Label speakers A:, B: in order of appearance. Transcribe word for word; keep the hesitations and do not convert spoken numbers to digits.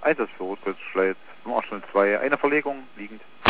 A: Einsatz für Rotkreuz Schleiz, Nummer acht null zwei, eine Verlegung liegend.